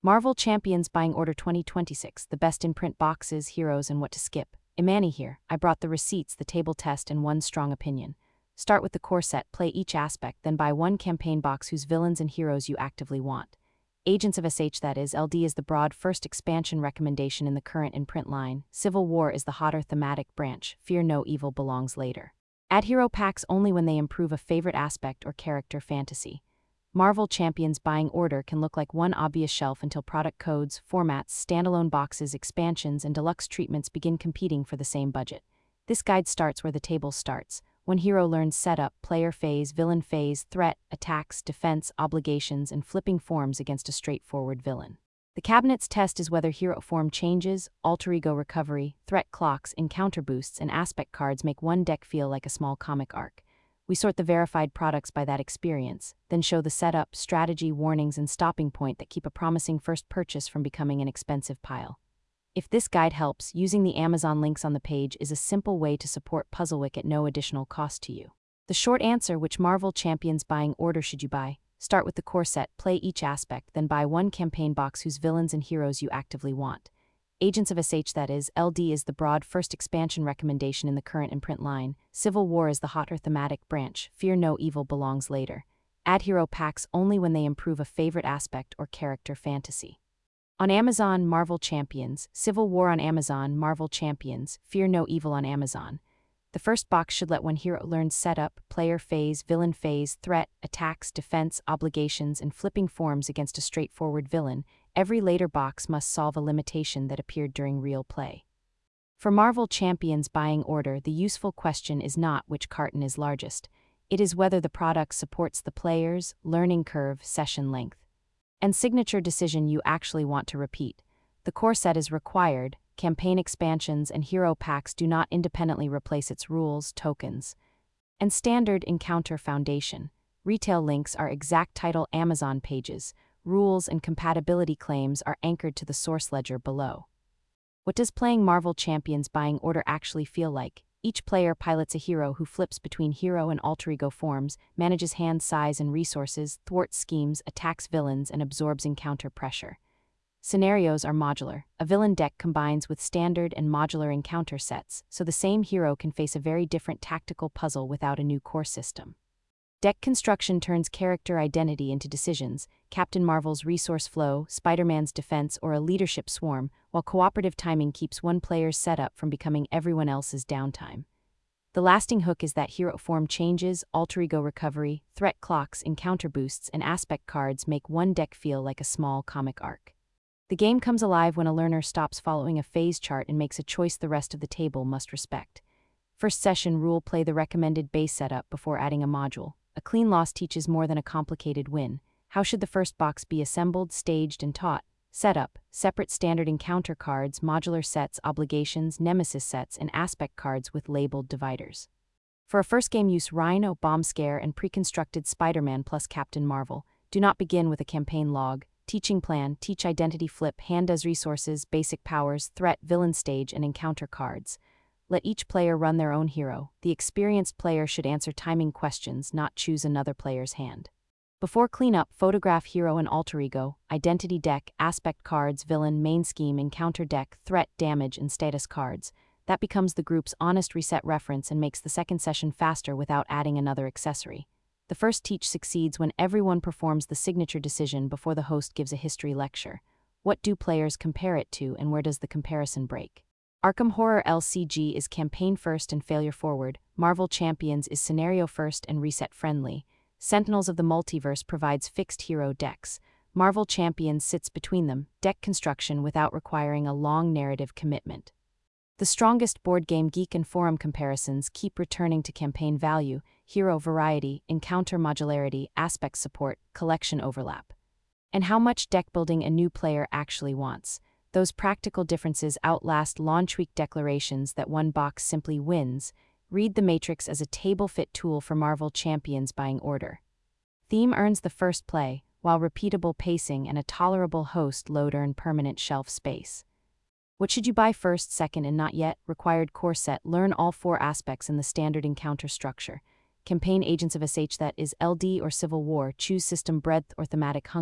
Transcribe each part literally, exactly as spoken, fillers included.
Marvel Champions Buying Order twenty twenty-six, the best in-print boxes, heroes, and what to skip. Imani here. I brought the receipts, the table test, and one strong opinion. Start with the core set, play each aspect, then buy one campaign box whose villains and heroes you actively want. Agents of S H, that is, L D is the broad first expansion recommendation in the current in-print line. Civil War is the hotter thematic branch. Fear no evil belongs later. Add hero packs only when they improve a favorite aspect or character fantasy. Marvel Champions Buying Order can look like one obvious shelf until product codes, formats, standalone boxes, expansions, and deluxe treatments begin competing for the same budget. This guide starts where the table starts. One hero learns setup, player phase, villain phase, threat, attacks, defense, obligations, and flipping forms against a straightforward villain. The cabinet's test is whether hero form changes, alter ego recovery, threat clocks, encounter boosts, and aspect cards make one deck feel like a small comic arc. We sort the verified products by that experience, then show the setup, strategy, warnings, and stopping point that keep a promising first purchase from becoming an expensive pile. If this guide helps, using the Amazon links on the page is a simple way to support Puzzlewick at no additional cost to you. The short answer: which Marvel Champions Buying Order should you buy? Start with the core set, play each aspect, then buy one campaign box whose villains and heroes you actively want. Agents of S H, that is, L D is the broad first expansion recommendation in the current imprint line. Civil War is the hotter thematic branch. Fear no evil belongs later. Add hero packs only when they improve a favorite aspect or character fantasy. On Amazon, Marvel Champions. Civil War on Amazon, Marvel Champions. Fear no evil on Amazon. The first box should let one hero learn setup, player phase, villain phase, threat, attacks, defense, obligations, and flipping forms against a straightforward villain. Every later box must solve a limitation that appeared during real play. For Marvel Champions Buying Order, the useful question is not which carton is largest. It is whether the product supports the player's learning curve, session length, and signature decision you actually want to repeat. The core set is required. Campaign expansions and hero packs do not independently replace its rules, tokens, and standard encounter foundation. Retail links are exact title Amazon pages. Rules and compatibility claims are anchored to the source ledger below. What does playing Marvel Champions Buying Order actually feel like? Each player pilots a hero who flips between hero and alter ego forms, manages hand size and resources, thwarts schemes, attacks villains, and absorbs encounter pressure. Scenarios are modular. A villain deck combines with standard and modular encounter sets, so the same hero can face a very different tactical puzzle without a new core system. Deck construction turns character identity into decisions: Captain Marvel's resource flow, Spider-Man's defense, or a leadership swarm, while cooperative timing keeps one player's setup from becoming everyone else's downtime. The lasting hook is that hero form changes, alter ego recovery, threat clocks, encounter boosts, and aspect cards make one deck feel like a small comic arc. The game comes alive when a learner stops following a phase chart and makes a choice the rest of the table must respect. First session rule: play the recommended base setup before adding a module. A clean loss teaches more than a complicated win. How should the first box be assembled, staged, and taught? Setup: separate standard encounter cards, modular sets, obligations, nemesis sets, and aspect cards with labeled dividers. For a first game use: Rhino, Bomb Scare, and pre-constructed Spider-Man plus Captain Marvel. Do not begin with a campaign log. Teaching plan: teach identity flip, hand does resources, basic powers, threat, villain stage, and encounter cards. Let each player run their own hero. The experienced player should answer timing questions, not choose another player's hand. Before cleanup, photograph hero and alter ego, identity deck, aspect cards, villain, main scheme, encounter deck, threat, damage, and status cards. That becomes the group's honest reset reference and makes the second session faster without adding another accessory. The first teach succeeds when everyone performs the signature decision before the host gives a history lecture. What do players compare it to, and where does the comparison break? Arkham Horror L C G is campaign first and failure forward. Marvel Champions is scenario first and reset friendly. Sentinels of the Multiverse provides fixed hero decks. Marvel Champions sits between them, deck construction without requiring a long narrative commitment. The strongest board game geek and forum comparisons keep returning to campaign value, hero variety, encounter modularity, aspect support, collection overlap, and how much deck building a new player actually wants. Those practical differences outlast launch week declarations that one box simply wins. Read the Matrix as a table fit tool for Marvel Champions Buying Order. Theme earns the first play, while repeatable pacing and a tolerable host load earn permanent shelf space. What should you buy first, second, and not yet? Required core set: learn all four aspects in the standard encounter structure. Campaign Agents of S H, that is, L D or Civil War, choose system breadth or thematic hunger.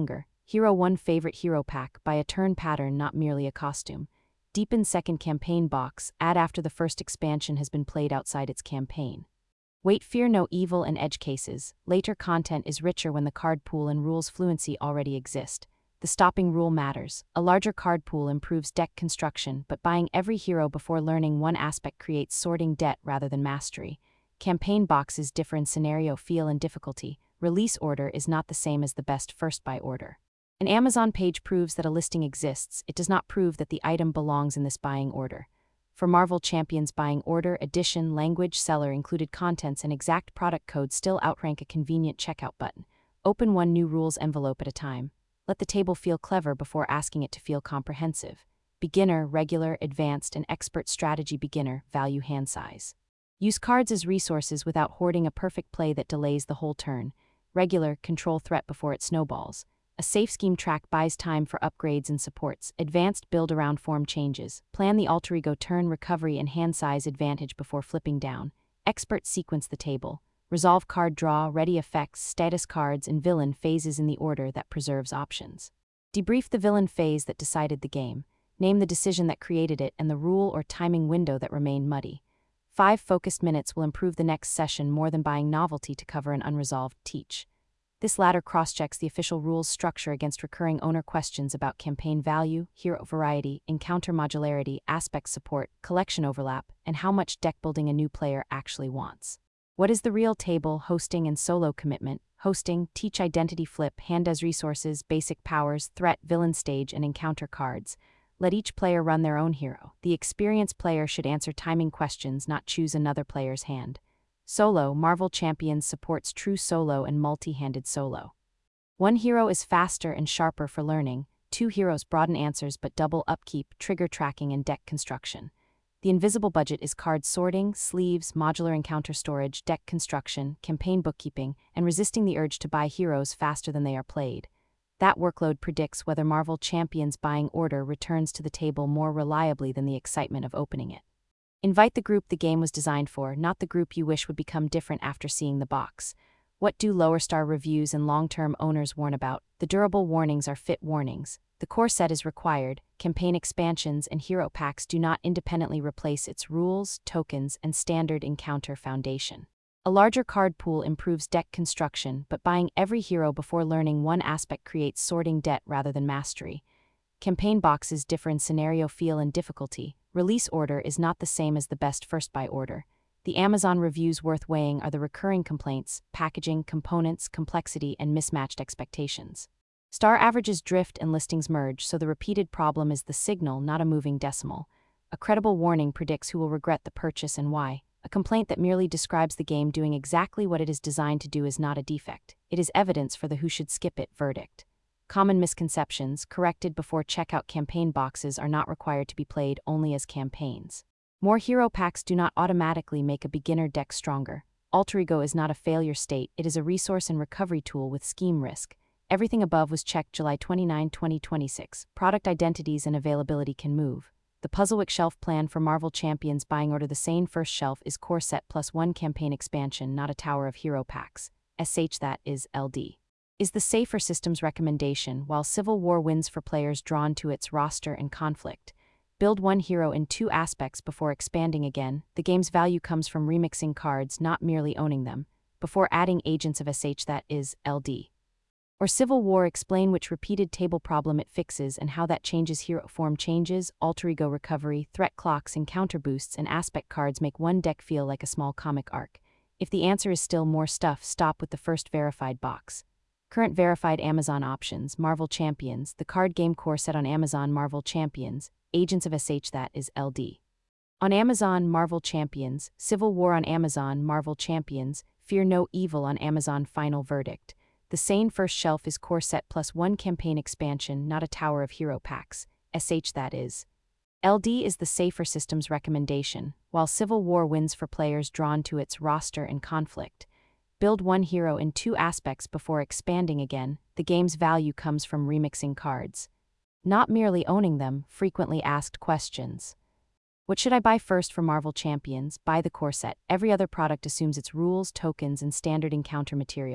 Hero one Favorite Hero Pack, buy a turn pattern, not merely a costume. Deepen second campaign box, add after the first expansion has been played outside its campaign. Wait, fear no evil and edge cases. Later content is richer when the card pool and rules fluency already exist. The stopping rule matters. A larger card pool improves deck construction, but buying every hero before learning one aspect creates sorting debt rather than mastery. Campaign boxes differ in scenario, feel, and difficulty. Release order is not the same as the best first buy order. An Amazon page proves that a listing exists. It does not prove that the item belongs in this buying order. For Marvel Champions buying order, edition, language, seller, included contents, and exact product code still outrank a convenient checkout button. Open one new rules envelope at a time. Let the table feel clever before asking it to feel comprehensive. Beginner, regular, advanced, and expert strategy. Beginner, value hand size. Use cards as resources without hoarding a perfect play that delays the whole turn. Regular, control threat before it snowballs. A safe scheme track buys time for upgrades and supports. Advanced, build around form changes. Plan the alter ego turn recovery and hand size advantage before flipping down. Expert, sequence the table. Resolve card draw, ready effects, status cards, and villain phases in the order that preserves options. Debrief the villain phase that decided the game. Name the decision that created it and the rule or timing window that remained muddy. Five focused minutes will improve the next session more than buying novelty to cover an unresolved teach. This latter cross-checks the official rules structure against recurring owner questions about campaign value, hero variety, encounter modularity, aspect support, collection overlap, and how much deck building a new player actually wants. What is the real table, hosting, and solo commitment? Hosting, teach identity flip, hand as resources, basic powers, threat, villain stage, and encounter cards. Let each player run their own hero. The experienced player should answer timing questions, not choose another player's hand. Solo, Marvel Champions supports true solo and multi-handed solo. One hero is faster and sharper for learning, two heroes broaden answers but double upkeep, trigger tracking, and deck construction. The invisible budget is card sorting, sleeves, modular encounter storage, deck construction, campaign bookkeeping, and resisting the urge to buy heroes faster than they are played. That workload predicts whether Marvel Champions buying order returns to the table more reliably than the excitement of opening it. Invite the group the game was designed for, not the group you wish would become different after seeing the box. What do lower star reviews and long-term owners warn about? The durable warnings are fit warnings. The core set is required. Campaign expansions and hero packs do not independently replace its rules, tokens, and standard encounter foundation. A larger card pool improves deck construction, but buying every hero before learning one aspect creates sorting debt rather than mastery. Campaign boxes differ in scenario, feel, and difficulty. Release order is not the same as the best first buy order. The Amazon reviews worth weighing are the recurring complaints, packaging, components, complexity, and mismatched expectations. Star averages drift and listings merge, so the repeated problem is the signal, not a moving decimal. A credible warning predicts who will regret the purchase and why. A complaint that merely describes the game doing exactly what it is designed to do is not a defect. It is evidence for the who should skip it verdict. Common misconceptions, corrected before checkout. Campaign boxes are not required to be played only as campaigns. More hero packs do not automatically make a beginner deck stronger. Alter ego is not a failure state, it is a resource and recovery tool with scheme risk. Everything above was checked July twenty-ninth, twenty twenty-six. Product identities and availability can move. The Puzzlewick shelf plan for Marvel Champions buying order. The same first shelf is core set plus one campaign expansion, not a tower of hero packs. S H that is L D. Is the safer systems recommendation, while Civil War wins for players drawn to its roster and conflict. Build one hero in two aspects before expanding again. The game's value comes from remixing cards, not merely owning them. Before adding Agents of S H that is L D. Or Civil War, explain which repeated table problem it fixes and how that changes. Hero form changes, alter ego recovery, threat clocks, encounter boosts, and aspect cards make one deck feel like a small comic arc. If the answer is still more stuff, stop with the first verified box. Current verified Amazon options, Marvel Champions, the card game core set on Amazon. Marvel Champions, Agents of S H that is L D. On Amazon, Marvel Champions, Civil War on Amazon, Marvel Champions, Fear No Evil on Amazon. Final verdict. The sane first shelf is core set plus one campaign expansion, not a tower of hero packs. S H that is. L D is the safer systems recommendation, while Civil War wins for players drawn to its roster and conflict. Build one hero in two aspects before expanding again. The game's value comes from remixing cards, not merely owning them. Frequently asked questions. What should I buy first for Marvel Champions? Buy the core set. Every other product assumes its rules, tokens, and standard encounter material.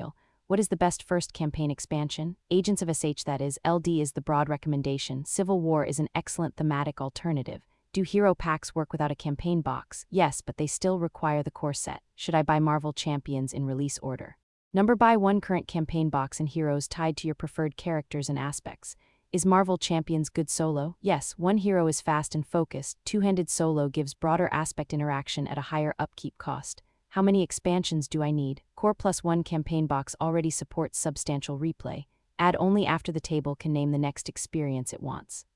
What is the best first campaign expansion? Agents of S H, that is, L D is the broad recommendation. Civil War is an excellent thematic alternative. Do hero packs work without a campaign box? Yes, but they still require the core set. Should I buy Marvel Champions in release order? Number buy one current campaign box and heroes tied to your preferred characters and aspects. Is Marvel Champions good solo? Yes, one hero is fast and focused. Two-handed solo gives broader aspect interaction at a higher upkeep cost. How many expansions do I need? Core plus one campaign box already supports substantial replay. Add only after the table can name the next experience it wants.